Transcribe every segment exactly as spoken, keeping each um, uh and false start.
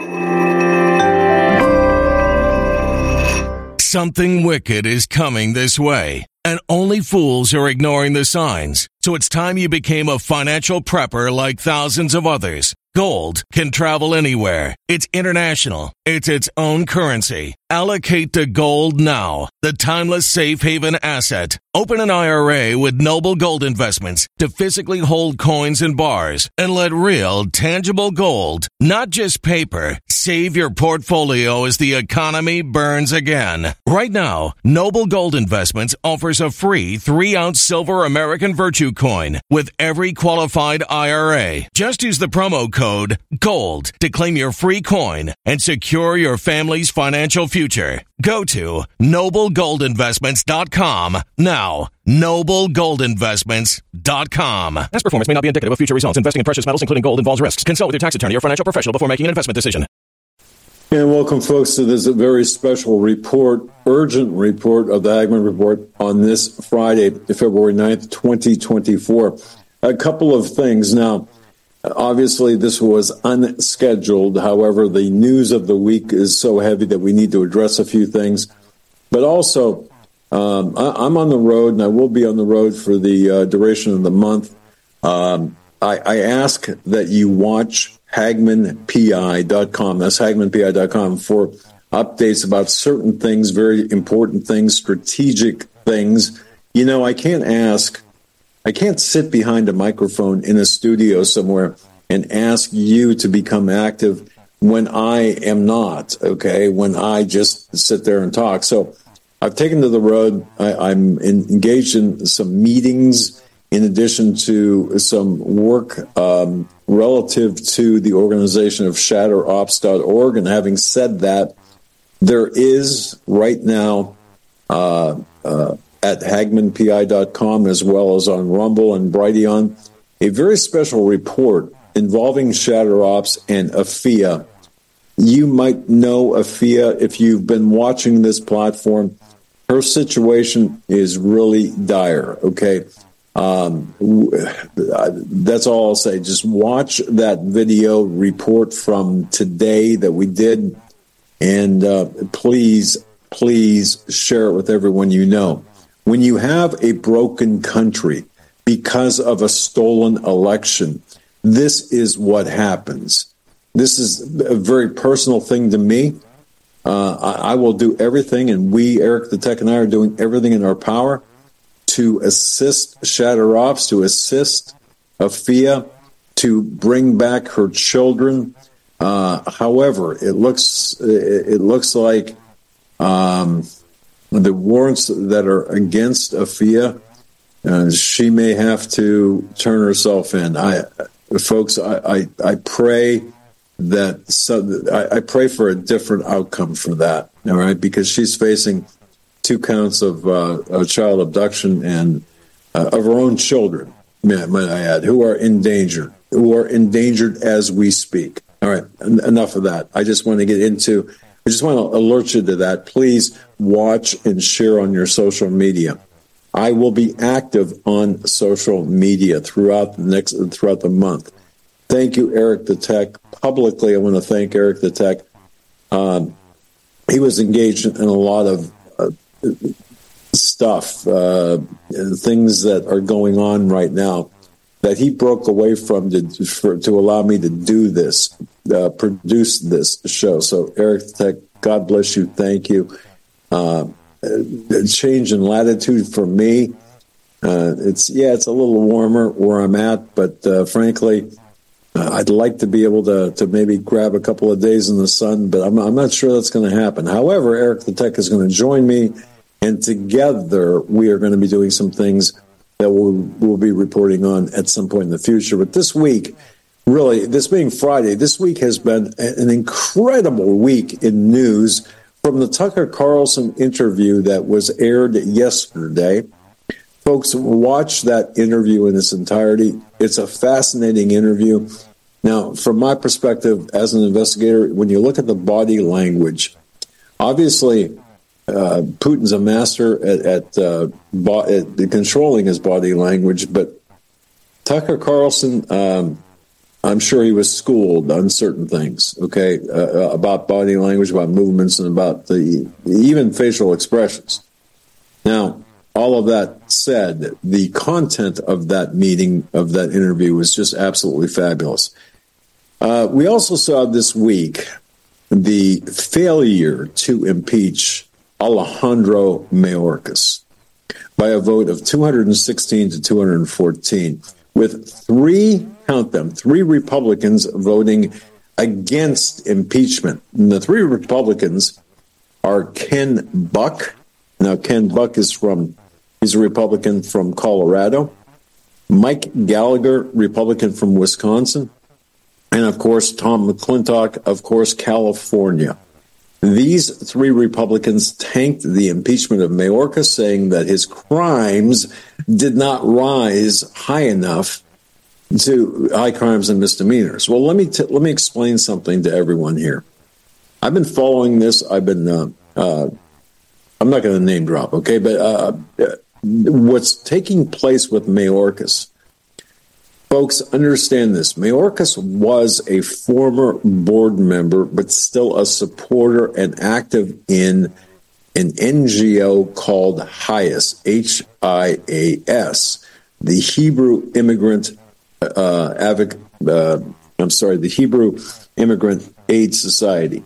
Something wicked is coming this way, and only fools are ignoring the signs. So it's time you became a financial prepper like thousands of others. Gold can travel anywhere. It's international. It's its own currency. Allocate to gold now, the timeless safe haven asset. Open an I R A with Noble Gold Investments to physically hold coins and bars and let real, tangible gold, not just paper, save your portfolio as the economy burns again. Right now, Noble Gold Investments offers a free three-ounce silver American Virtue coin with every qualified I R A. Just use the promo code GOLD to claim your free coin and secure your family's financial future. Go to noble gold investments dot com now. noble gold investments dot com. Past performance may not be indicative of future results. Investing in precious metals, including gold, involves risks. Consult with your tax attorney or financial professional before making an investment decision. And welcome, folks, to this very special report, urgent report of the Hagmann Report on this Friday, February ninth, twenty twenty-four. A couple of things. Now, obviously, this was unscheduled. However, the news of the week is so heavy that we need to address a few things. But also, um, I, I'm on the road, and I will be on the road for the uh, duration of the month. Um, I, I ask that you watch Hagmann P I dot com. That's Hagmann P I dot com for updates about certain things, very important things, strategic things. You know, I can't ask, I can't sit behind a microphone in a studio somewhere and ask you to become active when I am not, okay, when I just sit there and talk. So I've taken to the road. I, I'm in, engaged in some meetings in addition to some work um, relative to the organization of shatter ops dot org. And having said that, there is right now uh, uh, at Hagmann P I dot com, as well as on Rumble and Brighteon, a very special report involving ShatterOps and Afia. You might know Afia if you've been watching this platform. Her situation is really dire, okay? Um, that's all I'll say. Just watch that video report from today that we did, and uh, please, please share it with everyone you know. When you have a broken country because of a stolen election, this is what happens. This is a very personal thing to me. Uh, I, I will do everything, and we, Eric the Tech and I, are doing everything in our power to assist ShatterOps, to assist Afia, to bring back her children. Uh, however, it looks it, it looks like um, the warrants that are against Afia, uh, she may have to turn herself in. I, folks, I, I, I pray that so, I, I pray for a different outcome for that. All right, because she's facing two counts of uh, child abduction and uh, of her own children, might I add, who are endangered, who are endangered as we speak. All right, en- enough of that. I just want to get into, I just want to alert you to that. Please watch and share on your social media. I will be active on social media throughout the next, throughout the month. Thank you, Eric the Tech. Publicly, I want to thank Eric the Tech. Um, he was engaged in a lot of uh, stuff, uh, things that are going on right now that he broke away from to, for, to allow me to do this, uh, produce this show. So, Eric the Tech, God bless you. Thank you. Uh, a change in latitude for me. Uh, it's, yeah, it's a little warmer where I'm at, but uh, frankly, Uh, I'd like to be able to to maybe grab a couple of days in the sun, but I'm, I'm not sure that's going to happen. However, Eric the Tech is going to join me, and together we are going to be doing some things that we'll, we'll be reporting on at some point in the future. But this week, really, this being Friday, this week has been an incredible week in news from the Tucker Carlson interview that was aired yesterday. Folks, watch that interview in its entirety. It's a fascinating interview. Now, from my perspective as an investigator, when you look at the body language, obviously uh, Putin's a master at, at, uh, bo- at controlling his body language, but Tucker Carlson, um, I'm sure he was schooled on certain things, okay, uh, about body language, about movements, and about the even facial expressions. Now, all of that said, the content of that meeting, of that interview, was just absolutely fabulous. Uh, we also saw this week the failure to impeach Alejandro Mayorkas by a vote of two hundred sixteen to two hundred fourteen, with three, count them, three Republicans voting against impeachment. And the three Republicans are Ken Buck. Now, Ken Buck is from, he's a Republican from Colorado. Mike Gallagher, Republican from Wisconsin. And, of course, Tom McClintock, of course, California. These three Republicans tanked the impeachment of Mayorkas, saying that his crimes did not rise high enough to high crimes and misdemeanors. Well, let me t- let me explain something to everyone here. I've been following this. I've been, uh, uh, I'm not going to name drop, okay, but uh, what's taking place with Mayorkas, folks, understand this. Mayorkas was a former board member, but still a supporter and active in an N G O called HIAS, H I A S, the Hebrew Immigrant uh, Advocate, uh, I'm sorry, the Hebrew Immigrant Aid Society.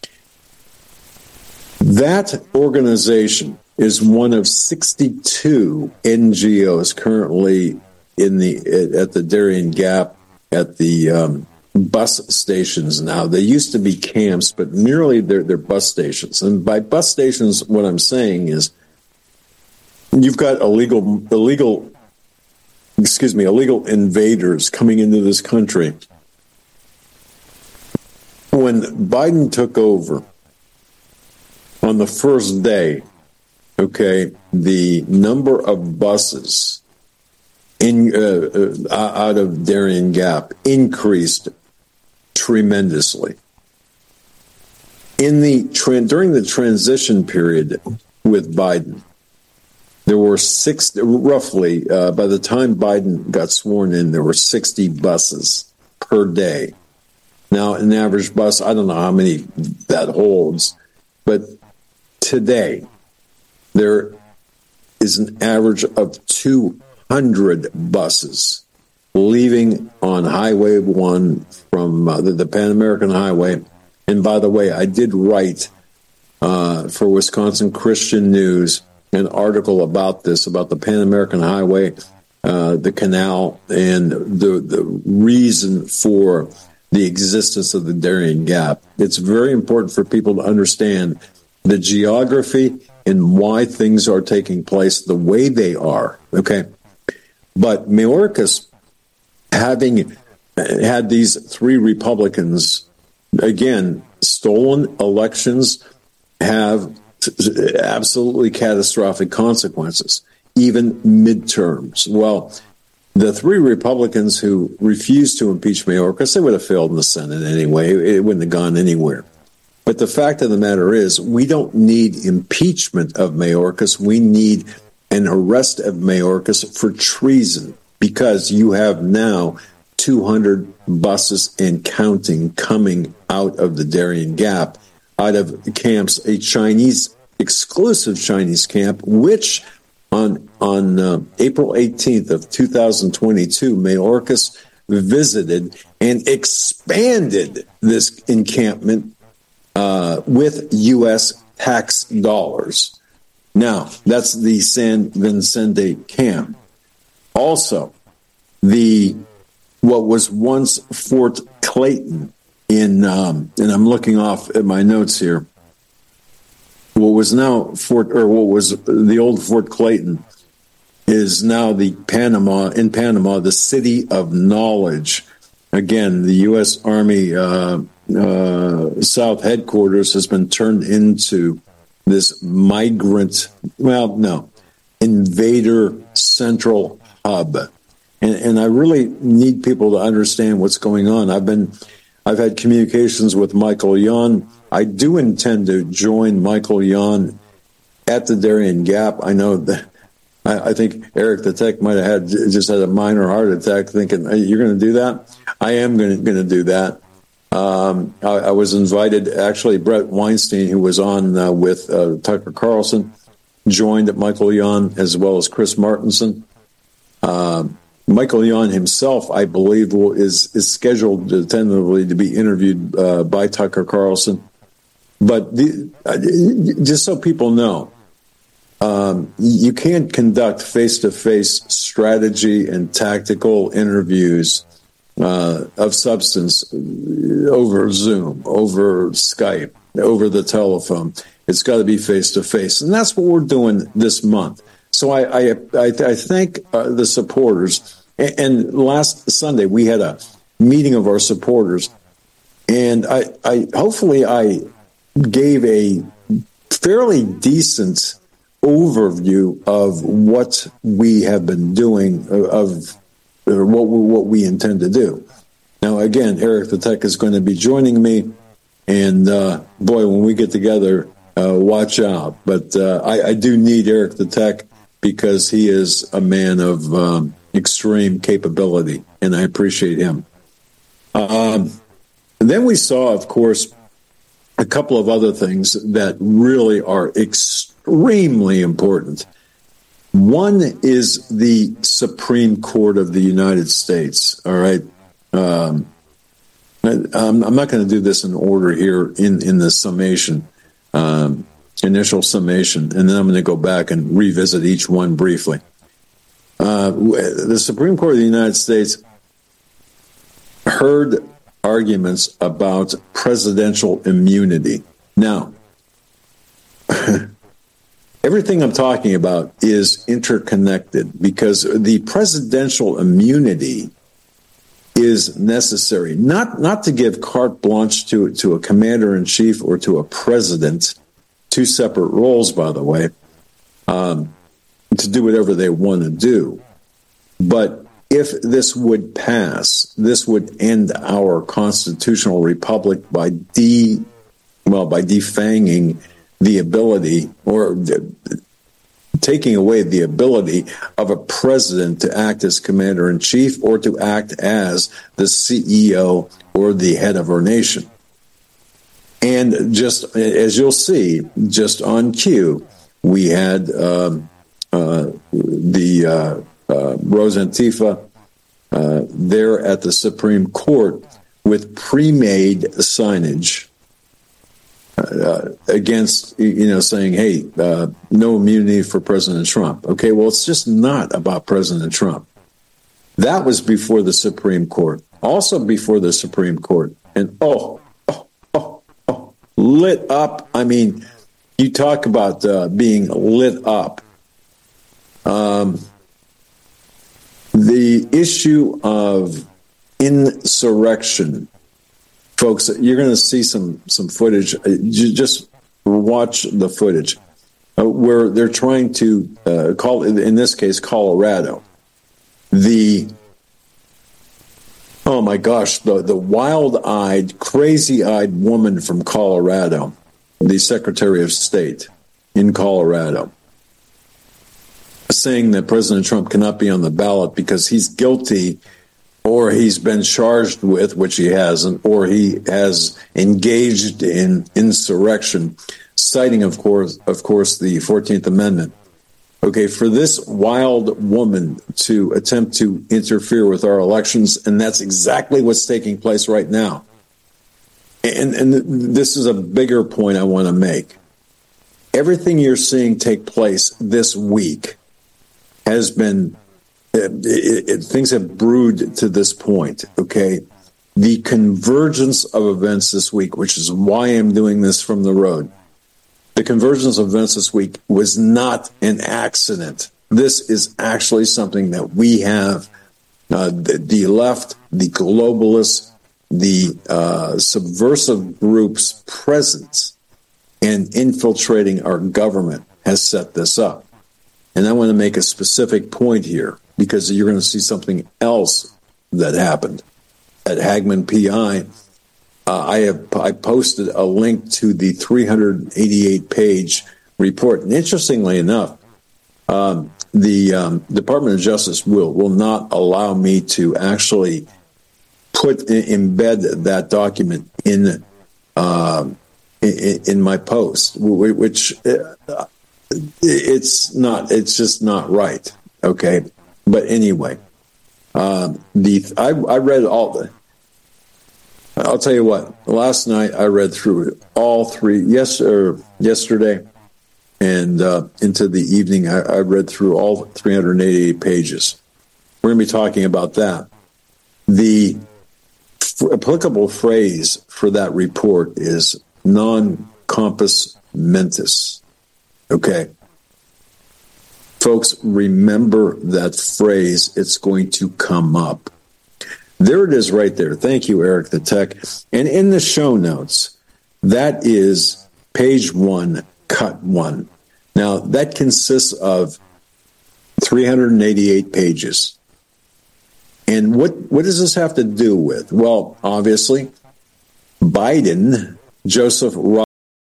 That organization is one of sixty-two N G Os currently in the at the Darien Gap, at the um, bus stations now. They used to be camps, but merely they're, they're bus stations. And by bus stations, what I'm saying is you've got illegal, illegal, excuse me, illegal invaders coming into this country. When Biden took over on the first day, okay, the number of buses in uh, uh, out of Darien Gap increased tremendously. In the tra- during the transition period with Biden, there were six roughly. Uh, by the time Biden got sworn in, there were sixty buses per day. Now, an average bus, I don't know how many that holds, but today there is an average of two hundred buses leaving on Highway one from uh, the, the Pan American Highway. And by the way, I did write uh, for Wisconsin Christian News an article about this, about the Pan American Highway, uh, the canal, and the the reason for the existence of the Darien Gap. It's very important for people to understand the geography and why things are taking place the way they are, okay? But Mayorkas, having had these three Republicans, again, stolen elections have absolutely catastrophic consequences, even midterms. Well, the three Republicans who refused to impeach Mayorkas, they would have failed in the Senate anyway. It wouldn't have gone anywhere. But the fact of the matter is, we don't need impeachment of Mayorkas. We need an arrest of Mayorkas for treason, because you have now two hundred buses and counting coming out of the Darien Gap, out of camps, a Chinese, exclusive Chinese camp, which on on uh, April eighteenth of two thousand twenty-two, Mayorkas visited and expanded this encampment uh, with U S tax dollars. Now, that's the San Vicente camp. Also, the what was once Fort Clayton in, um, and I'm looking off at my notes here, what was now Fort, or what was the old Fort Clayton, is now the Panama, in Panama, the City of Knowledge. Again, the U S Army uh, uh, South headquarters has been turned into this migrant, well, no, invader central hub. And, and I really need people to understand what's going on. I've been, I've had communications with Michael Yon. I do intend to join Michael Yon at the Darien Gap. I know that I, I think Eric the Tech might have had just had a minor heart attack thinking, hey, you're going to do that? I am going to do that. Um, I, I was invited, actually, Brett Weinstein, who was on uh, with uh, Tucker Carlson, joined Michael Yon as well as Chris Martenson. Uh, Michael Yon himself, I believe, will, is, is scheduled to, tentatively to be interviewed uh, by Tucker Carlson. But the, uh, just so people know, um, you can't conduct face-to-face strategy and tactical interviews uh, of substance over Zoom, over Skype, over the telephone. It's got to be face-to-face. And that's what we're doing this month. So I, I, I, I thank uh, the supporters. And, and last Sunday, we had a meeting of our supporters. And I, I hopefully I gave a fairly decent overview of what we have been doing, of or what we, what we intend to do. Now, again, Eric the Tech is going to be joining me, and uh, boy, when we get together, uh, watch out. But uh, I, I do need Eric the Tech because he is a man of um, extreme capability, and I appreciate him. Um, and then we saw, of course, a couple of other things that really are extremely important. One is the Supreme Court of the United States. All right. Um, I, I'm not going to do this in order here in, in the summation, um, initial summation, and then I'm going to go back and revisit each one briefly. Uh, the Supreme Court of the United States heard arguments about presidential immunity. Now, everything I'm talking about is interconnected because the presidential immunity is necessary, not not to give carte blanche to, to a commander-in-chief or to a president, two separate roles, by the way, um, to do whatever they want to do. But if this would pass, this would end our constitutional republic by de, well, by defanging the ability or taking away the ability of a president to act as commander-in-chief or to act as the C E O or the head of our nation. And just as you'll see, just on cue, we had um, uh, the uh, uh, Rosa Antifa uh, there at the Supreme Court with pre-made signage Uh, against, you know, saying, hey, uh, no immunity for President Trump. Okay, well, it's just not about President Trump. That was before the Supreme Court. Also before the Supreme Court. And, oh, oh, oh, oh lit up. I mean, you talk about uh, being lit up. Um, the issue of insurrection. Folks, you're going to see some some footage. You just watch the footage uh, where they're trying to uh, call, in this case, Colorado. The oh my gosh, the the wild-eyed, crazy-eyed woman from Colorado, the Secretary of State in Colorado, saying that President Trump cannot be on the ballot because he's guilty. Or he's been charged with, which he hasn't, or he has engaged in insurrection, citing, of course, of course, the fourteenth Amendment. Okay, for this wild woman to attempt to interfere with our elections, and that's exactly what's taking place right now. And, and this is a bigger point I want to make. Everything you're seeing take place this week has been It, it, it, things have brewed to this point, okay? The convergence of events this week, which is why I'm doing this from the road, the convergence of events this week was not an accident. This is actually something that we have, uh, the, the left, the globalists, the uh, subversive groups present and infiltrating our government has set this up. And I want to make a specific point here, because you're going to see something else that happened at Hagmann P I. Uh, I have I posted a link to the three hundred eighty-eight page report, and interestingly enough, um, the um, Department of Justice will will not allow me to actually put embed that document in uh, in, in my post, which uh, it's not. It's just not right. Okay, but anyway, uh, the I, I read all the. I'll tell you what. Last night I read through all three. Yes, or yesterday, and uh, into the evening I, I read through all three hundred eighty-eight pages. We're going to be talking about that. The f- applicable phrase for that report is non compos mentis. Okay, folks, remember that phrase. It's going to come up. There it is right there. Thank you, Eric the Tech. And in the show notes, that is page one, cut one. Now, that consists of three hundred eighty-eight pages. And what, what does this have to do with? Well, obviously, Biden, Joseph Robinette.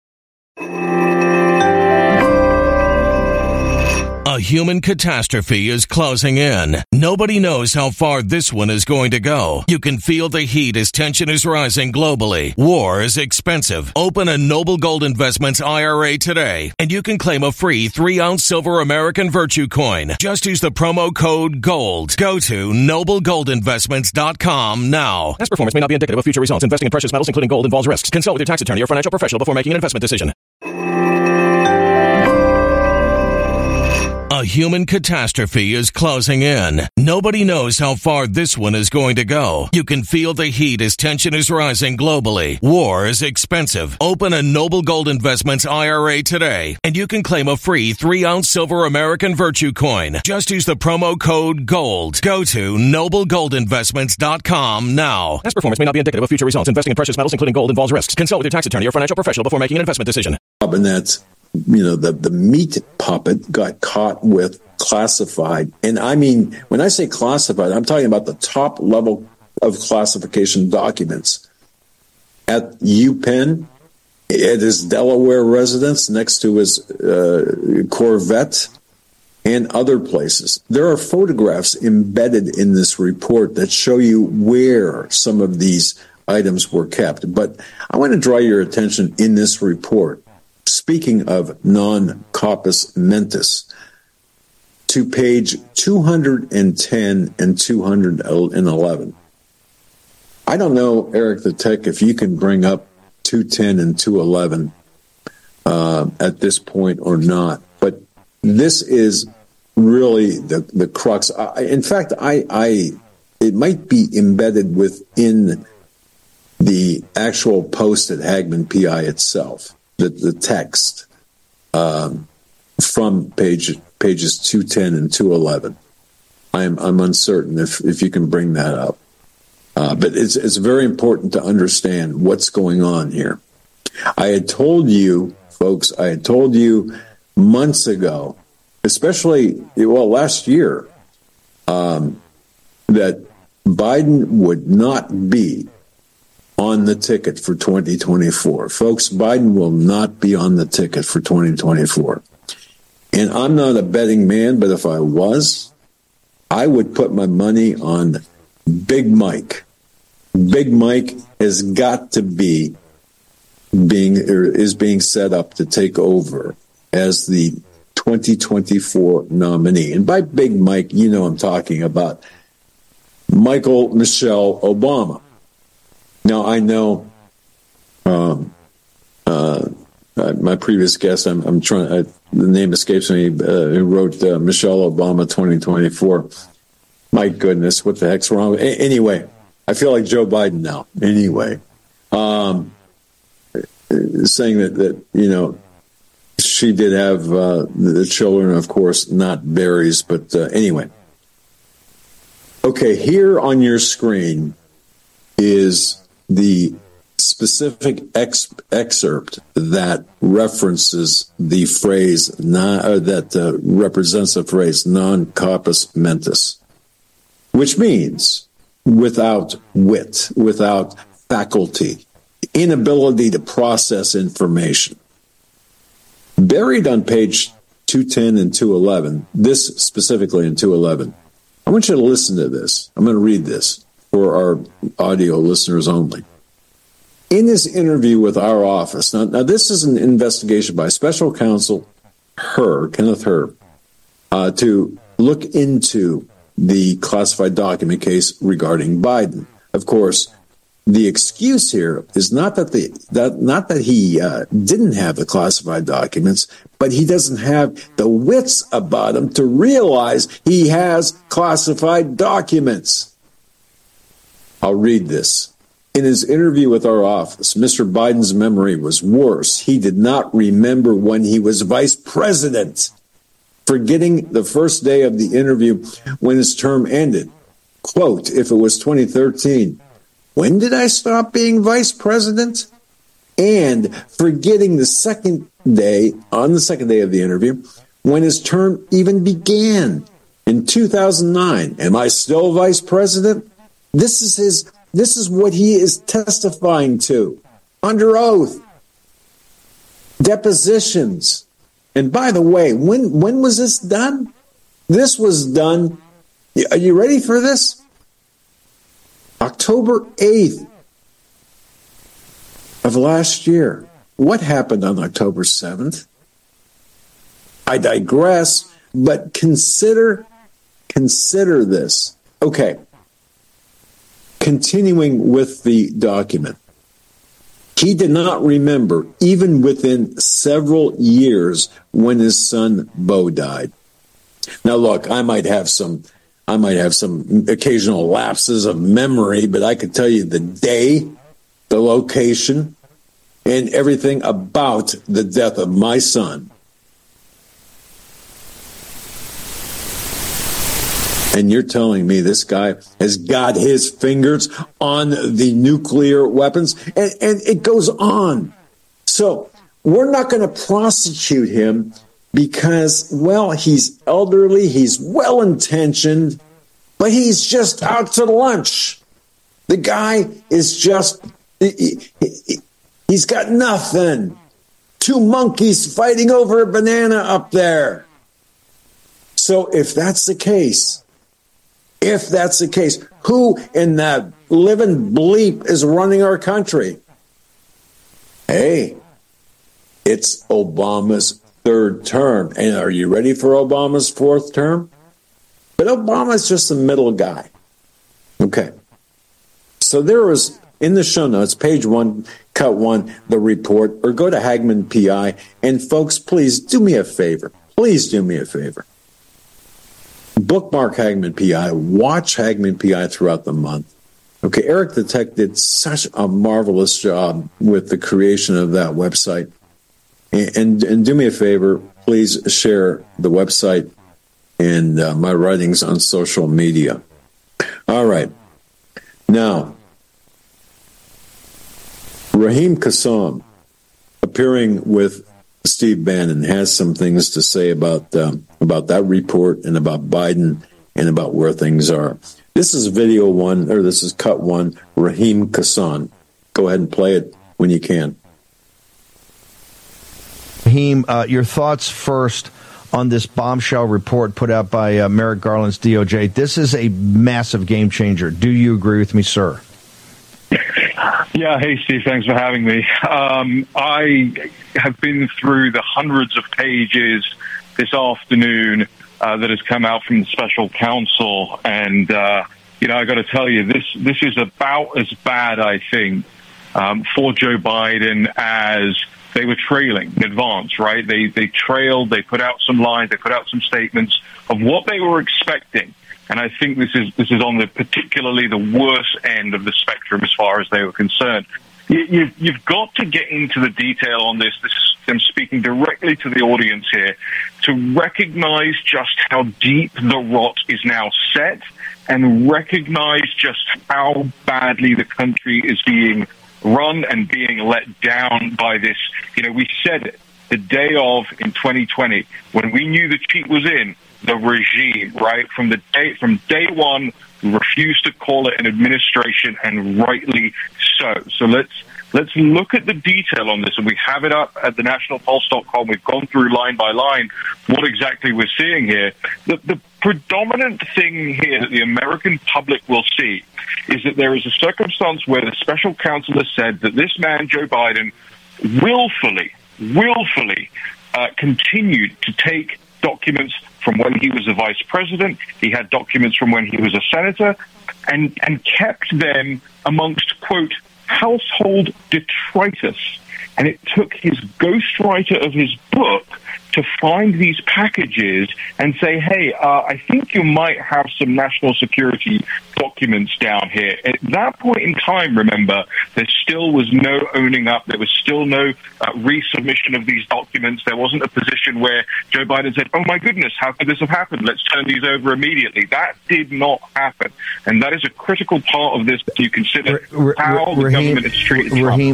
A human catastrophe is closing in. Nobody knows how far this one is going to go. You can feel the heat as tension is rising globally. War is expensive. Open a Noble Gold Investments I R A today, and you can claim a free three-ounce silver American Virtue coin. Just use the promo code GOLD. Go to noble gold investments dot com now. Past performance may not be indicative of future results. Investing in precious metals, including gold, involves risks. Consult with your tax attorney or financial professional before making an investment decision. A human catastrophe is closing in. Nobody knows how far this one is going to go. You can feel the heat as tension is rising globally. War is expensive. Open a Noble Gold Investments I R A today, and you can claim a free three-ounce silver American Virtue coin. Just use the promo code GOLD. Go to noble gold investments dot com now. Past performance may not be indicative of future results. Investing in precious metals, including gold, involves risks. Consult with your tax attorney or financial professional before making an investment decision. And that's, you know, the, the meat puppet got caught with classified. And I mean, when I say classified, I'm talking about the top level of classification documents at UPenn, at his Delaware residence, next to his uh, Corvette, and other places. There are photographs embedded in this report that show you where some of these items were kept. But I want to draw your attention in this report, speaking of non-compos mentis, to page two hundred ten and two hundred eleven. I don't know, Eric the Tech, if you can bring up two ten and two eleven uh, at this point or not, but this is really the, the crux. I, in fact, I, I it might be embedded within the actual post at Hagmann P I itself. The, the text um, from page pages two ten and two eleven. I'm I'm uncertain if, if you can bring that up, uh, but it's it's very important to understand what's going on here. I had told you, folks, I had told you months ago, especially well last year, um, that Biden would not be on the ticket for twenty twenty-four. Folks, Biden will not be on the ticket for twenty twenty-four. And I'm not a betting man, but if I was, I would put my money on Big Mike. Big Mike has got to be being, or is being set up to take over as the twenty twenty-four nominee. And by Big Mike, you know I'm talking about Michael Michelle Obama. Now, I know um, uh, uh, my previous guest, I'm, I'm trying, uh, the name escapes me, uh, who wrote uh, Michelle Obama twenty twenty-four. My goodness, what the heck's wrong with a- Anyway, I feel like Joe Biden now. Anyway, um, saying that, that, you know, she did have uh, the children, of course, not berries, but uh, anyway. Okay, here on your screen is the specific ex- excerpt that references the phrase, non, uh, that uh, represents the phrase non compos mentis, which means without wit, without faculty, inability to process information. Buried on page two ten and two eleven, this specifically in two eleven. I want you to listen to this. I'm going to read this for our audio listeners only. In his interview with our office, now, now this is an investigation by special counsel Herr, Kenneth Herr, uh, to look into the classified document case regarding Biden. Of course, the excuse here is not that the that not that he uh, didn't have the classified documents, but he doesn't have the wits about him to realize he has classified documents. I'll read this. In his interview with our office, Mister Biden's memory was worse. He did not remember when he was vice president, forgetting the first day of the interview when his term ended. Quote, if it was twenty thirteen, when did I stop being vice president? And forgetting the second day, on the second day of the interview, when his term even began in two thousand nine. Am I still vice president? This is his, this is what he is testifying to under oath. Depositions. And by the way, when, when was this done? This was done. Are you ready for this? October eighth of last year. What happened on October seventh? I digress, but consider, consider this. Okay. Continuing with the document. He did not remember, even within several years, when his son Beau died. Now, look, I might have some I might have some occasional lapses of memory, but I could tell you the day, the location, and everything about the death of my son. And you're telling me this guy has got his fingers on the nuclear weapons? And, and it goes on. So we're not going to prosecute him because, well, he's elderly, he's well-intentioned, but he's just out to lunch. The guy is just, he, he, he's got nothing. Two monkeys fighting over a banana up there. So if that's the case, if that's the case, who in that living bleep is running our country? Hey, it's Obama's third term. And are you ready for Obama's fourth term? But Obama's just a middle guy. Okay. So there was, in the show notes, page one, cut one, the report, or go to Hagmann P I. And folks, please do me a favor. Please do me a favor. Bookmark Hagmann P I. Watch Hagmann P I throughout the month. Okay, Eric the Tech did such a marvelous job with the creation of that website. And, and, and do me a favor, please share the website and uh, my writings on social media. All right. Now, Raheem Kassam, appearing with Steve Bannon, has some things to say about uh, about that report and about Biden and about where things are. This is video one, or this is cut one, Raheem Kassam. Go ahead and play it when you can. Raheem, uh, your thoughts first on this bombshell report put out by uh, Merrick Garland's D O J. This is a massive game changer. Do you agree with me, sir? Yeah, hey, Steve, thanks for having me. Um, I have been through the hundreds of pages this afternoon uh, that has come out from the special counsel, and, uh, you know, I got to tell you, this this is about as bad, I think, um, for Joe Biden as they were trailing in advance, right? They, they trailed, they put out some lines, they put out some statements of what they were expecting. And I think this is this is on the particularly the worst end of the spectrum as far as they were concerned. You, you've, you've got to get into the detail on this. This is, I'm speaking directly to the audience here, to recognize just how deep the rot is now set and recognize just how badly the country is being run and being let down by this. You know, we said it the day of in twenty twenty when we knew the cheat was in. The regime, right? From the day, from day one, we refused to call it an administration, and rightly so. So let's Let's look at the detail on this, and we have it up at the national pulse dot com. We've gone through line by line what exactly we're seeing here. The, the predominant thing here that the American public will see is that there is a circumstance where the special counsel has said that this man, Joe Biden, willfully, willfully uh, continued to take documents from when he was a vice president. He had documents from when he was a senator, and, and kept them amongst, quote, household detritus. And it took his ghostwriter of his book to find these packages and say, hey, uh, I think you might have some national security documents down here. At that point in time, remember, there still was no owning up. There was still no uh, resubmission of these documents. There wasn't a position where Joe Biden said, oh, my goodness, how could this have happened? Let's turn these over immediately. That did not happen. And that is a critical part of this if you consider R- how R- the Raheem, government is treated. Raheem,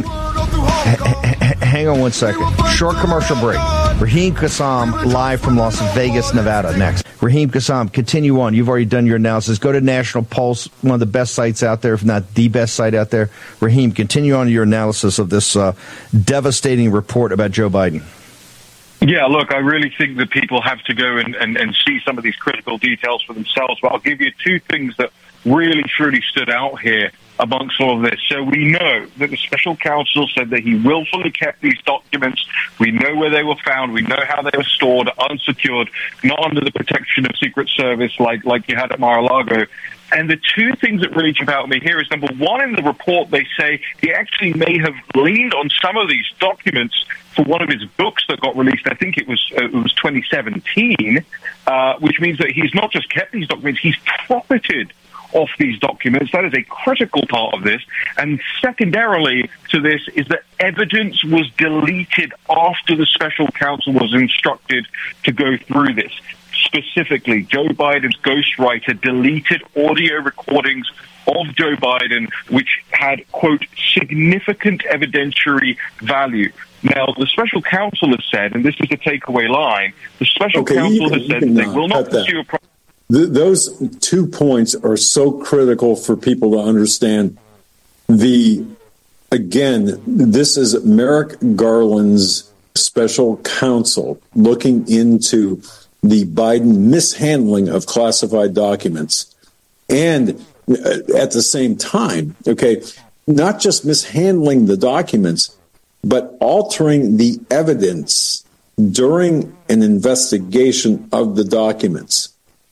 h- h- hang on one second. Short commercial break. Raheem Kassam, live from Las Vegas, Nevada, next. Raheem Kassam, continue on. You've already done your analysis. Go to National Pulse, one of the best sites out there, if not the best site out there. Raheem, continue on your analysis of this uh, devastating report about Joe Biden. Yeah, look, I really think that people have to go and, and, and see some of these critical details for themselves, but I'll give you two things that really, truly stood out here amongst all of this. So we know that the special counsel said that he willfully kept these documents. We know where they were found. We know how they were stored, unsecured, not under the protection of Secret Service like, like you had at Mar-a-Lago. And the two things that really jump out at me here is, number one, in the report, they say he actually may have leaned on some of these documents for one of his books that got released. I think it was uh, it was twenty seventeen, uh, which means that he's not just kept these documents, he's profited off these documents. That is a critical part of this. And secondarily to this is that evidence was deleted after the special counsel was instructed to go through this. Specifically, Joe Biden's ghostwriter deleted audio recordings of Joe Biden, which had, quote, significant evidentiary value. Now, the special counsel has said, and this is the takeaway line, the special okay, counsel has said that they will not pursue a pro- Th- those two points are so critical for people to understand. The, again, this is Merrick Garland's special counsel looking into the Biden mishandling of classified documents. And at the same time, okay, not just mishandling the documents, but altering the evidence during an investigation of the documents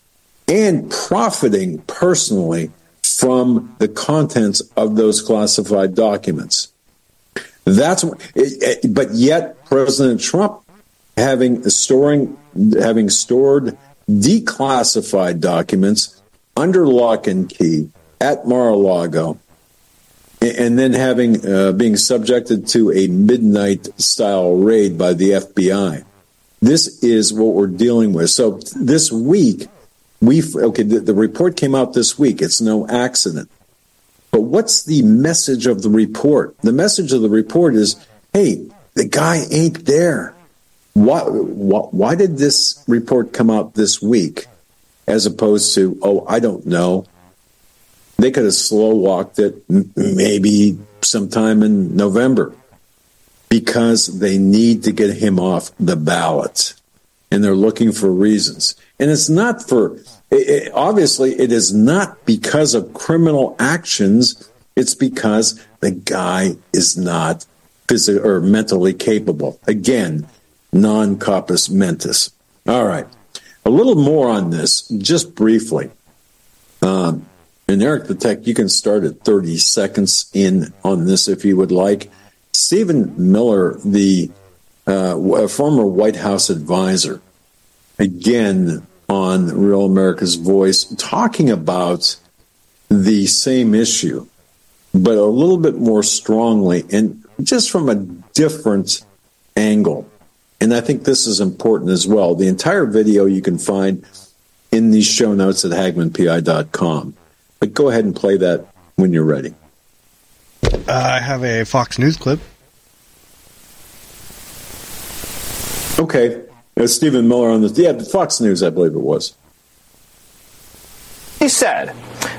and profiting personally from the contents of those classified documents. That's what, it, it, but yet President Trump, having storing, having stored declassified documents under lock and key at Mar-a-Lago, and then having uh, being subjected to a midnight style raid by the F B I. This is what we're dealing with. So this week, we okay. The, the report came out this week. It's no accident. But what's the message of the report? The message of the report is, hey, the guy ain't there. Why, why, why did this report come out this week as opposed to, oh, I don't know. They could have slow walked it maybe sometime in November because they need to get him off the ballot and they're looking for reasons. And it's not for, it, obviously, it is not because of criminal actions. It's because the guy is not physically or mentally capable. Again, non compos mentis. All right. A little more on this, just briefly. Um, and Eric the Tech, you can start at thirty seconds in on this if you would like. Stephen Miller, the uh, former White House advisor, again on Real America's Voice, talking about the same issue, but a little bit more strongly and just from a different angle. And I think this is important as well. The entire video you can find in these show notes at Hagmann P I dot com. But go ahead and play that when you're ready. Uh, I have a Fox News clip. Okay. Uh, Stephen Miller on this. Yeah, Fox News, I believe it was. He said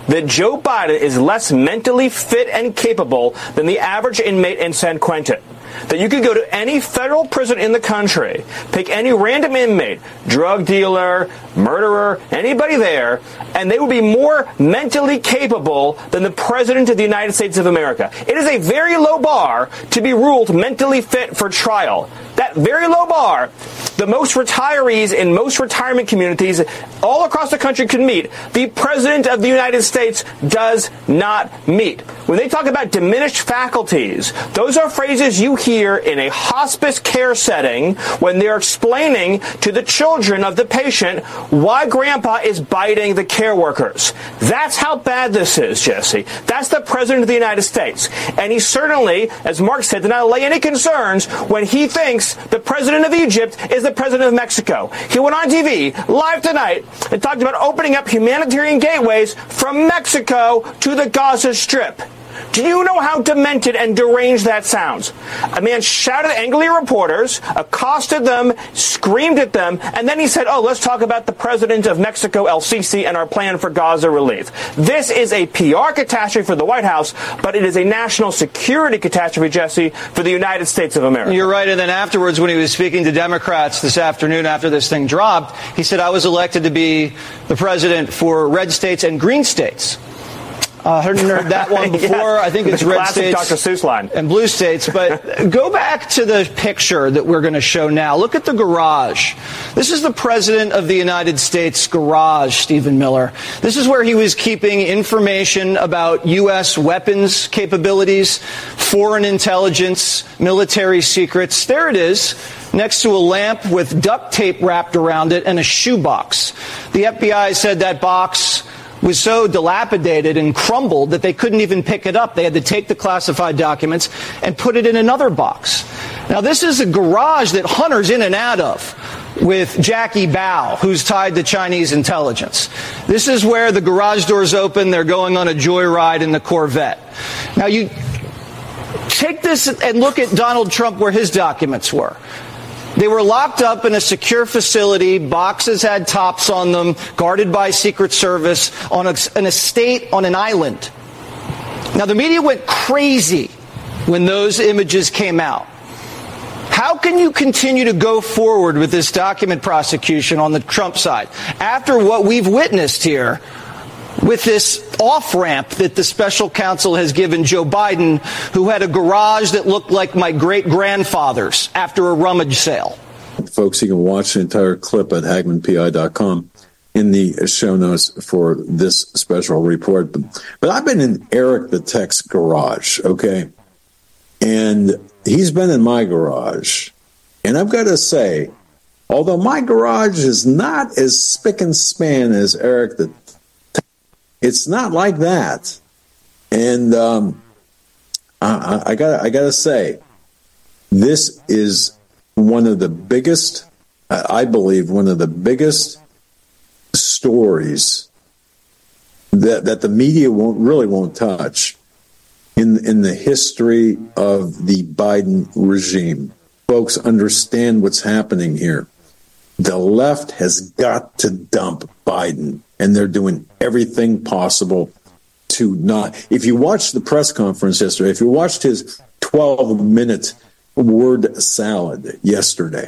that Joe Biden is less mentally fit and capable than the average inmate in San Quentin. That you could go to any federal prison in the country, pick any random inmate, drug dealer, murderer, anybody there, and they would be more mentally capable than the President of the United States of America. It is a very low bar to be ruled mentally fit for trial. That very low bar, the most retirees in most retirement communities all across the country could meet. The President of the United States does not meet. When they talk about diminished faculties, those are phrases you hear in a hospice care setting when they're explaining to the children of the patient why grandpa is biting the care workers. That's how bad this is, Jesse. That's the President of the United States. And he certainly, as Mark said, did not allay any concerns when he thinks the President of Egypt is the President of Mexico. He went on T V live tonight and talked about opening up humanitarian gateways from Mexico to the Gaza Strip. Do you know how demented and deranged that sounds? A man shouted at angry reporters, accosted them, screamed at them, and then he said, oh, let's talk about the President of Mexico, El Sisi, and our plan for Gaza relief. This is a P R catastrophe for the White House, but it is a national security catastrophe, Jesse, for the United States of America. You're right. And then afterwards, when he was speaking to Democrats this afternoon after this thing dropped, he said, I was elected to be the president for red states and green states. I uh, hadn't heard that one before. Yeah. I think it's red classic states Doctor Seuss line. And blue states. But go back to the picture that we're going to show now. Look at the garage. This is the President of the United States garage, Stephen Miller. This is where he was keeping information about U S weapons capabilities, foreign intelligence, military secrets. There it is, next to a lamp with duct tape wrapped around it and a shoebox. The F B I said that box was so dilapidated and crumbled that they couldn't even pick it up. They had to take the classified documents and put it in another box. Now, this is a garage that Hunter's in and out of with Jackie Bao, who's tied to Chinese intelligence. This is where the garage doors open. They're going on a joyride in the Corvette. Now, you take this and look at Donald Trump, where his documents were. They were locked up in a secure facility. Boxes had tops on them, guarded by Secret Service, on a, an estate on an island. Now, the media went crazy when those images came out. How can you continue to go forward with this document prosecution on the Trump side after what we've witnessed here with this off-ramp that the special counsel has given Joe Biden, who had a garage that looked like my great-grandfather's after a rummage sale? Folks, you can watch the entire clip at Hagmann P I dot com in the show notes for this special report. But, but I've been in Eric the Tech's garage, okay? And he's been in my garage. And I've got to say, although my garage is not as spick and span as Eric the It's not like that. And um, I, I got I got to say, this is one of the biggest, I believe, one of the biggest stories that that the media won't really won't touch in in the history of the Biden regime. Folks, understand what's happening here. The left has got to dump Biden, and they're doing everything possible to not. If you watched the press conference yesterday, if you watched his twelve-minute word salad yesterday,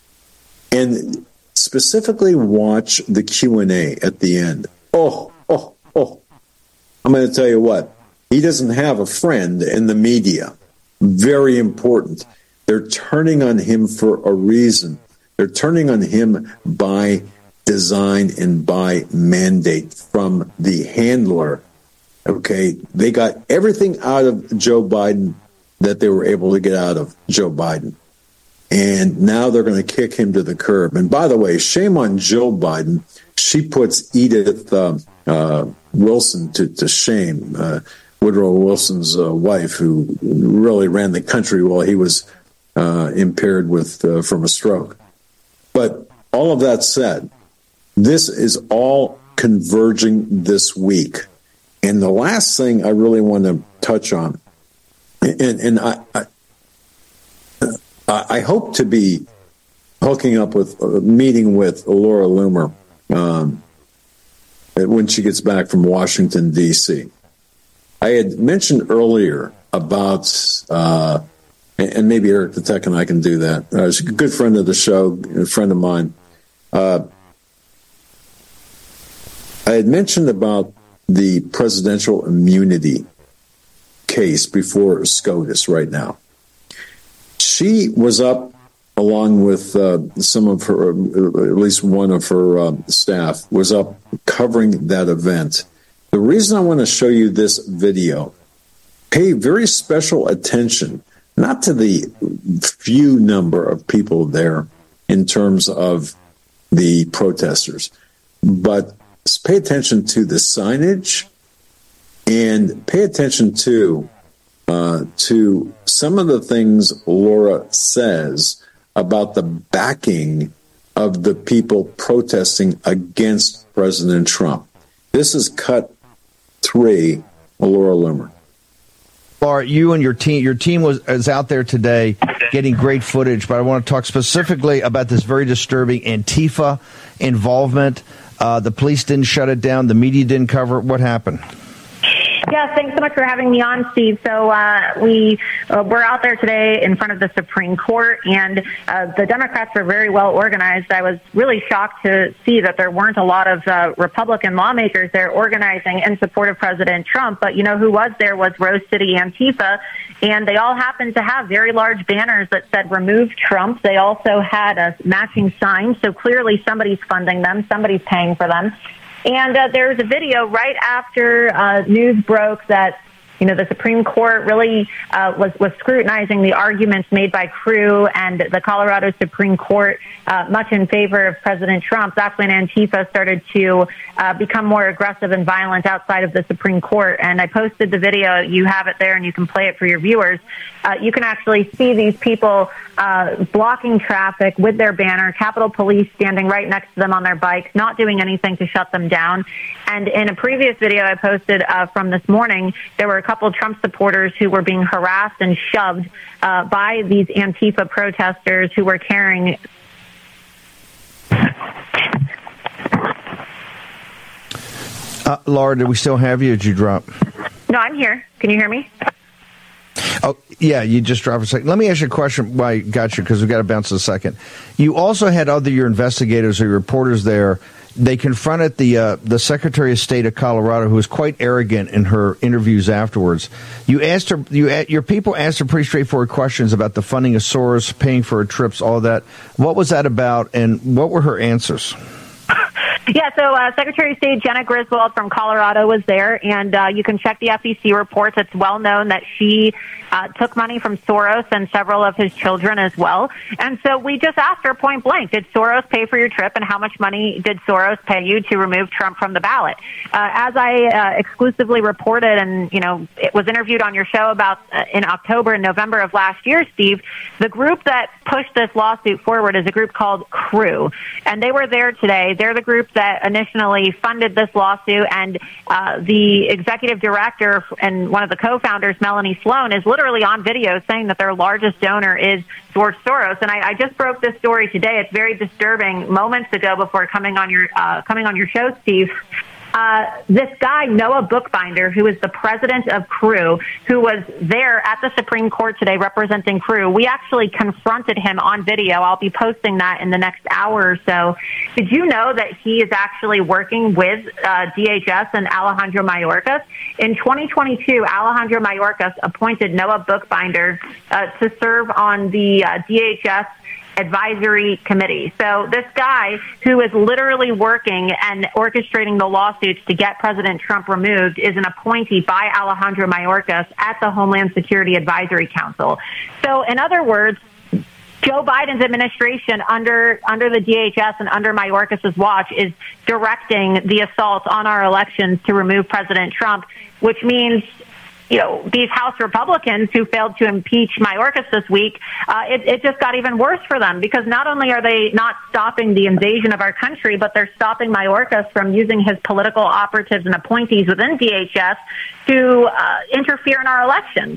and specifically watch the Q and A at the end, oh, oh, oh, I'm going to tell you what, he doesn't have a friend in the media. Very important. They're turning on him for a reason. They're turning on him by design and by mandate from the handler. Okay, they got everything out of Joe Biden that they were able to get out of Joe Biden. And now they're going to kick him to the curb. And by the way, shame on Joe Biden. She puts Edith uh, uh, Wilson to, to shame, uh, Woodrow Wilson's uh, wife, who really ran the country while he was uh, impaired with uh, from a stroke. But all of that said, this is all converging this week. And the last thing I really want to touch on, and, and I, I, I hope to be hooking up with, uh, meeting with Laura Loomer um, when she gets back from Washington, D C. I had mentioned earlier about, uh, and maybe Eric the Tech and I can do that. Uh, she's a good friend of the show, a friend of mine. Uh, I had mentioned about the presidential immunity case before SCOTUS right now. She was up along with uh, some of her, at least one of her uh, staff, was up covering that event. The reason I want to show you this video, pay very special attention, not to the few number of people there in terms of the protesters, but pay attention to the signage and pay attention to uh, to some of the things Laura says about the backing of the people protesting against President Trump. This is cut three, Laura Loomer. Laura, you and your team, your team was is out there today getting great footage, but I want to talk specifically about this very disturbing Antifa involvement. Uh, the police didn't shut it down. The media didn't cover it. What happened? Yeah, thanks so much for having me on, Steve. So uh, we, uh, we're out there today in front of the Supreme Court, and uh, the Democrats are very well organized. I was really shocked to see that there weren't a lot of uh, Republican lawmakers there organizing in support of President Trump. But you know who was there was Rose City Antifa, and they all happened to have very large banners that said "Remove Trump." They also had a matching sign, so clearly somebody's funding them, somebody's paying for them. And uh, there was a video right after uh, news broke that, you know, the Supreme Court really uh, was, was scrutinizing the arguments made by Crew and the Colorado Supreme Court, uh, much in favor of President Trump. That's when Antifa started to uh, become more aggressive and violent outside of the Supreme Court. And I posted the video. You have it there, and you can play it for your viewers. Uh, you can actually see these people uh, blocking traffic with their banner, Capitol Police standing right next to them on their bikes, not doing anything to shut them down. And in a previous video I posted uh, from this morning, there were a couple of Trump supporters who were being harassed and shoved uh, by these Antifa protesters who were carrying. Uh, Laura, do we still have you? Or did you drop? No, I'm here. Can you hear me? Oh, yeah, you just dropped a second. Let me ask you a question while I got you, because we've got to bounce in a second. You also had other your investigators or your reporters there. They confronted the uh, the Secretary of State of Colorado, who was quite arrogant in her interviews afterwards. You asked her, you your people asked her pretty straightforward questions about the funding of Soros, paying for her trips, all of that. What was that about, and what were her answers? Yeah, so uh, Secretary of State Jenna Griswold from Colorado was there, and uh, you can check the F E C reports. It's well known that she uh, took money from Soros and several of his children as well. And so we just asked her point blank, did Soros pay for your trip, and how much money did Soros pay you to remove Trump from the ballot? Uh, as I uh, exclusively reported, and, you know, it was interviewed on your show about uh, in October and November of last year, Steve, the group that pushed this lawsuit forward is a group called Crew, and they were there today. They're the group that initially funded this lawsuit, and uh, the executive director and one of the co-founders, Melanie Sloan, is literally on video saying that their largest donor is George Soros. And I, I just broke this story today. It's very disturbing. Moments ago, before coming on your uh, coming on your show, Steve. Uh, this guy, Noah Bookbinder, who is the president of Crew, who was there at the Supreme Court today representing Crew, we actually confronted him on video. I'll be posting that in the next hour or so. Did you know that he is actually working with uh, D H S and Alejandro Mayorkas? In twenty twenty-two, Alejandro Mayorkas appointed Noah Bookbinder uh, to serve on the uh, D H S advisory committee. So this guy, who is literally working and orchestrating the lawsuits to get President Trump removed, is an appointee by Alejandro Mayorkas at the Homeland Security Advisory Council. So in other words, Joe Biden's administration under under the D H S and under Mayorkas' watch is directing the assault on our elections to remove President Trump, which means, you know, these House Republicans who failed to impeach Mayorkas this week, uh, it, it just got even worse for them, because not only are they not stopping the invasion of our country, but they're stopping Mayorkas from using his political operatives and appointees within D H S to uh, interfere in our elections.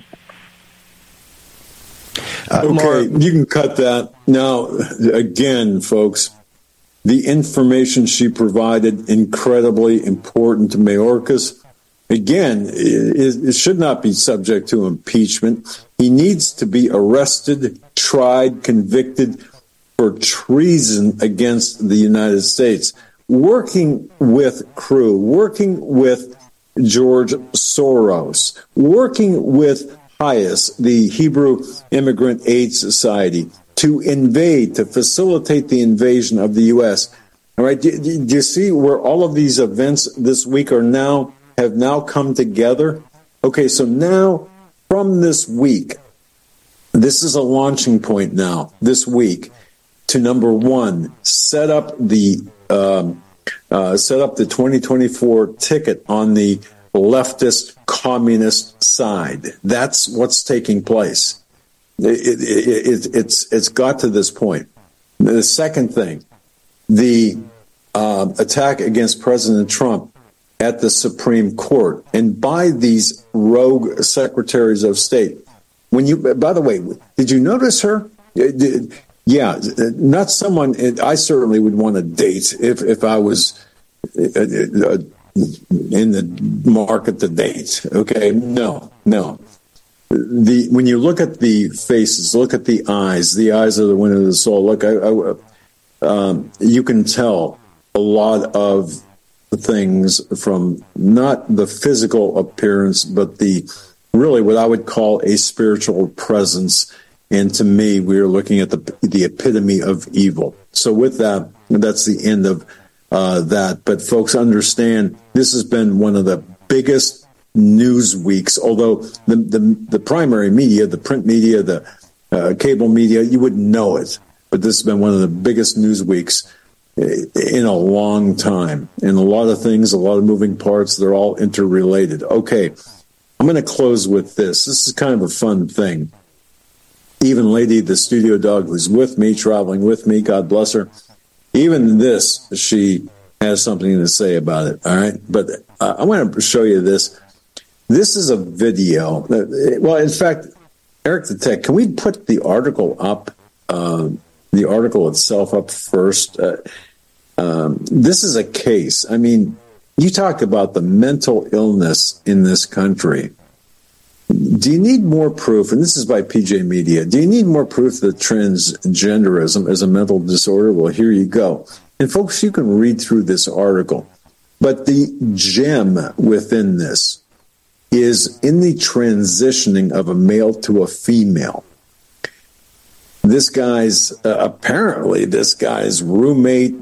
Uh, okay, Laura, you can cut that. Now, again, folks, The information she provided, incredibly important to Mayorkas. Again, it, it should not be subject to impeachment. He needs to be arrested, tried, convicted for treason against the United States. Working with Crew, working with George Soros, working with HIAS, the Hebrew Immigrant Aid Society, to invade, to facilitate the invasion of the U S. All right, do, do you see where all of these events this week are now, have now come together? Okay, so now from this week, this is a launching point now, this week, to number one, set up the um, uh, set up the twenty twenty-four ticket on the leftist communist side. That's what's taking place. It, it, it, it's it's got to this point. The second thing, the uh, attack against President Trump at the Supreme Court and by these rogue secretaries of state. When you, by the way, did you notice her? Did, Yeah, not someone I certainly would want to date if, if I was in the market to date. Okay, no, no. The when you look at the faces, look at the eyes. The eyes are the window of the soul. Look, I, I, um, you can tell a lot of things from not the physical appearance, but the really what I would call a spiritual presence. And to me, we are looking at the the epitome of evil. So with that, that's the end of uh, that. But folks, understand this has been one of the biggest news weeks. Although the the, the primary media, the print media, the uh, cable media, you wouldn't know it. But this has been one of the biggest news weeks in a long time. And a lot of things, a lot of moving parts, they're all interrelated. Okay, I'm going to close with this. This is kind of a fun thing. Even Lady, the studio dog who's with me, traveling with me, God bless her, even this, she has something to say about it, all right? But uh, I want to show you this. This is a video. That, well, in fact, Eric the Tech, can we put the article up, uh, the article itself up first? Uh, um, this is a case. I mean, you talk about the mental illness in this country. Do you need more proof, and this is by P J Media, do you need more proof that transgenderism is a mental disorder? Well, here you go. And folks, you can read through this article. But the gem within this is in the transitioning of a male to a female. This guy's, uh, apparently this guy's roommate,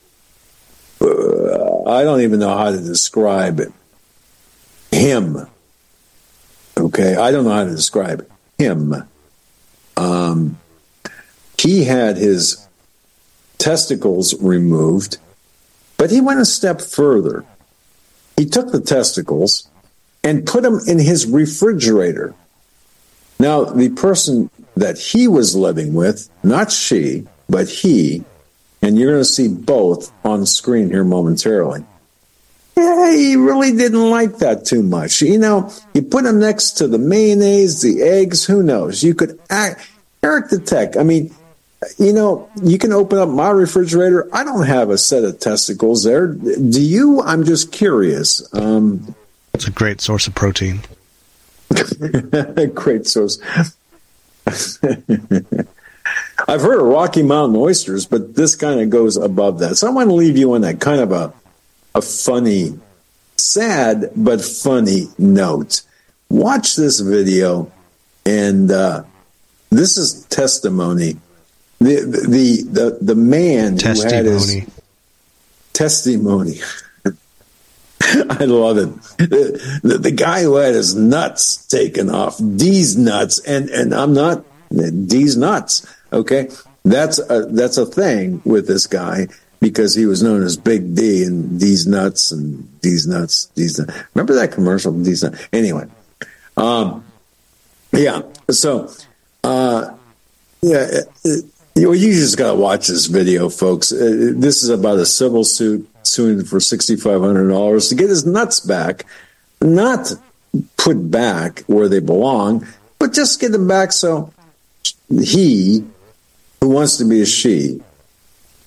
uh, I don't even know how to describe it, him. Okay, I don't know how to describe him. Um, he had his testicles removed, but he went a step further. He took the testicles and put them in his refrigerator. Now, the person that he was living with, not she, but he, and you're going to see both on screen here momentarily, yeah, he really didn't like that too much. You know, you put them next to the mayonnaise, the eggs, who knows? You could act, Eric the Tech, I mean, you know, you can open up my refrigerator. I don't have a set of testicles there. Do you? I'm just curious. Um, It's a great source of protein. Great source. I've heard of Rocky Mountain oysters, but this kind of goes above that. So I want to leave you on that kind of a a funny, sad, but funny note. Watch this video, and uh, this is testimony. The the the, the man testimony. who had his testimony. I love it. The, the, the guy who had his nuts taken off, D's nuts, and, and I'm not D's nuts. Okay, that's a, that's a thing with this guy because he was known as Big D and D's nuts and D's nuts, D's nuts. Remember that commercial, D's nuts? Anyway, um, yeah. So, uh, yeah, it, you, you just got to watch this video, folks. Uh, this is about a civil suit suing for six thousand five hundred dollars to get his nuts back, not put back where they belong, but just get them back so he, who wants to be a she,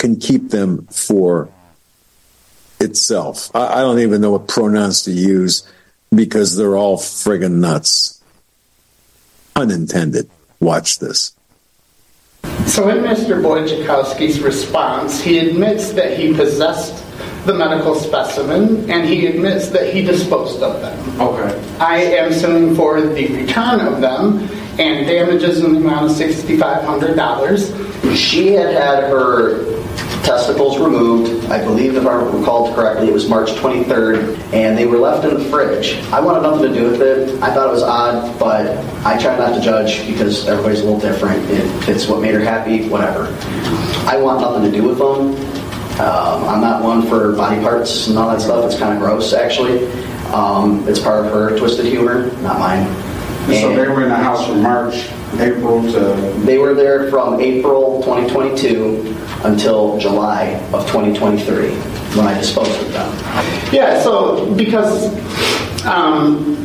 can keep them for itself. I, I don't even know what pronouns to use because they're all friggin' nuts. Unintended. Watch this. So in Mister Wojciechowski's response, he admits that he possessed the medical specimen, and he admits that he disposed of them. Okay. I am suing for the return of them and damages in the amount of six thousand five hundred dollars. She had had her testicles removed. I believe, if I recall correctly, it was March twenty-third, and they were left in the fridge. I wanted nothing to do with it. I thought it was odd, but I try not to judge because everybody's a little different. It, it's what made her happy, whatever. I want nothing to do with them. Um, I'm not one for body parts and all that stuff. It's kind of gross, actually. Um, it's part of her twisted humor, not mine. And so they were in the house from March, April to... They were there from April twenty twenty-two until July of twenty twenty-three when I disposed of them. Yeah, so because um,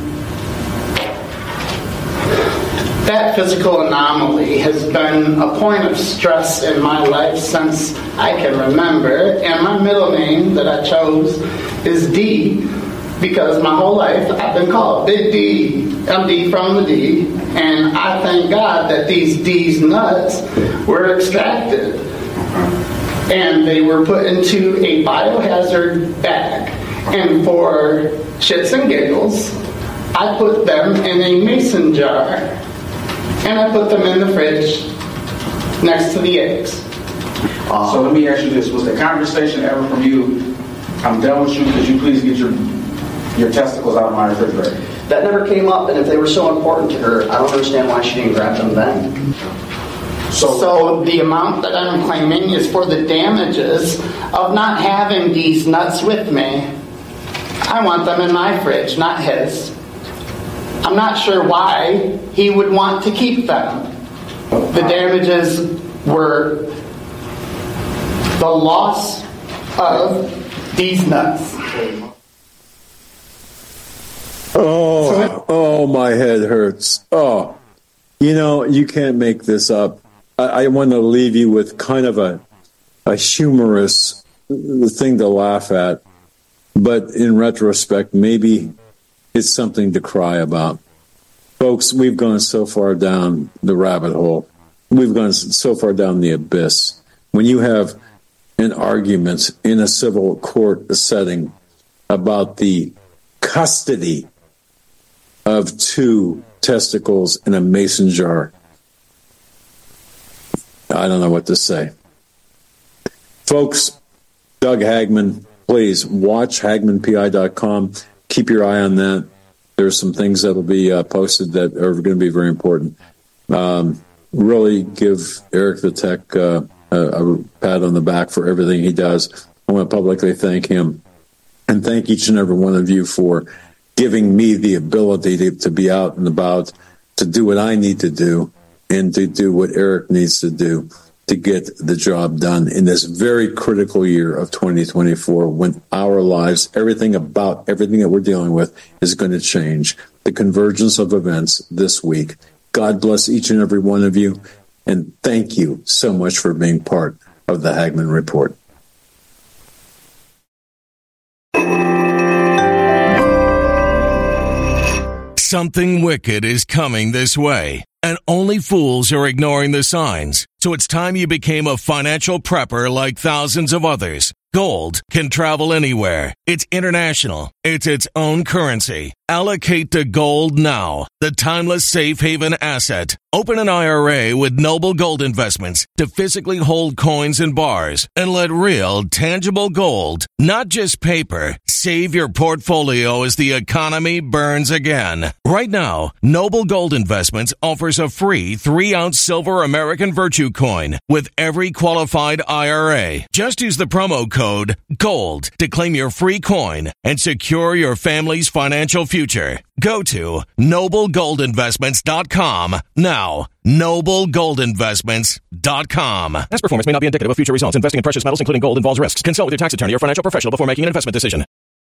that physical anomaly has been a point of stress in my life since I can remember, and my middle name that I chose is D, because my whole life I've been called Big D. I'm D from the D, and I thank God that these D's nuts were extracted, and they were put into a biohazard bag, and for shits and giggles, I put them in a mason jar, and I put them in the fridge next to the eggs. Um, so let me ask you this. Was the conversation ever from you, I'm done with you, could you please get your your testicles out of my refrigerator? That never came up, and if they were so important to her, I don't understand why she didn't grab them then. So, so the amount that I'm claiming is for the damages of not having these nuts with me. I want them in my fridge, not his. I'm not sure why he would want to keep them. The damages were the loss of these nuts. Oh, oh, my head hurts. Oh, you know, you can't make this up. I, I want to leave you with kind of a, a humorous thing to laugh at. But in retrospect, maybe it's something to cry about. Folks, we've gone so far down the rabbit hole. We've gone so far down the abyss. When you have an argument in a civil court setting about the custody of two testicles in a mason jar, I don't know what to say. Folks, Doug Hagmann, please watch Hagmann P I dot com. Keep your eye on that. There's some things that will be uh, posted that are going to be very important. Um, really give Eric the Tech uh, a, a pat on the back for everything he does. I want to publicly thank him and thank each and every one of you for giving me the ability to, to be out and about, to do what I need to do, and to do what Eric needs to do to get the job done in this very critical year of twenty twenty-four, when our lives, everything about everything that we're dealing with is going to change. The convergence of events this week. God bless each and every one of you, and thank you so much for being part of the Hagmann Report. Something wicked is coming this way, and only fools are ignoring the signs. So it's time you became a financial prepper like thousands of others. Gold can travel anywhere. It's international. It's its own currency. Allocate to gold now, the timeless safe haven asset. Open an I R A with Noble Gold Investments to physically hold coins and bars and let real, tangible gold, not just paper, save your portfolio as the economy burns again. Right now, Noble Gold Investments offers a free three-ounce silver American Virtue coin with every qualified I R A. Just use the promo code GOLD to claim your free coin and secure your family's financial future. Go to noble gold investments dot com now. noble gold investments dot com. Past performance may not be indicative of future results. Investing in precious metals, including gold, involves risks. Consult with your tax attorney or financial professional before making an investment decision.